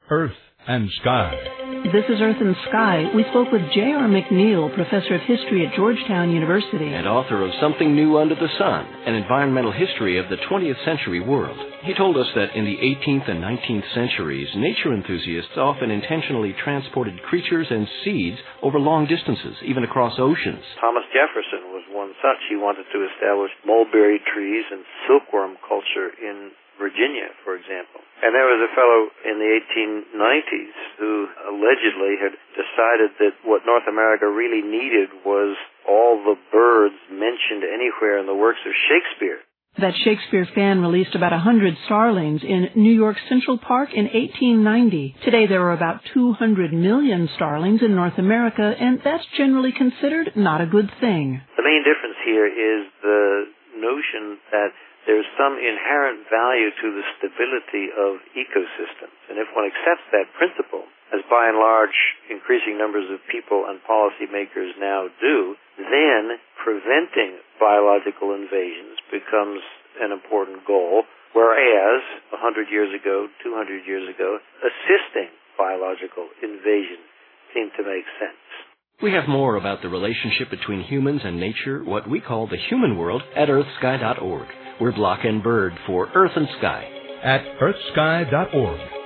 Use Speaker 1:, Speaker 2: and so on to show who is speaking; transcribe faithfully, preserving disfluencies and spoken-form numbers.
Speaker 1: Earth and Sky.
Speaker 2: This is Earth and Sky. We spoke with J R McNeil, professor of history at Georgetown University.
Speaker 3: And author of Something New Under the Sun, an environmental history of the twentieth century world. He told us that in the eighteenth and nineteenth centuries, nature enthusiasts often intentionally transported creatures and seeds over long distances, even across oceans.
Speaker 4: Thomas Jefferson was one such. He wanted to establish mulberry trees and silkworm culture in Virginia, for example. And there was a fellow in the eighteen nineties who allegedly had decided that what North America really needed was all the birds mentioned anywhere in the works of Shakespeare.
Speaker 2: That Shakespeare fan released about one hundred starlings in New York's Central Park in eighteen ninety. Today there are about two hundred million starlings in North America, and that's generally considered not a good thing.
Speaker 4: The main difference here is the notion that there's some inherent value to the stability of ecosystems. And if one accepts that principle, as by and large increasing numbers of people and policymakers now do, then preventing biological invasions becomes an important goal, whereas one hundred years ago, two hundred years ago, assisting biological invasion seemed to make sense.
Speaker 3: We have more about the relationship between humans and nature, what we call the human world, at earth sky dot org. We're Block and Bird for Earth and Sky.
Speaker 1: At earth sky dot org.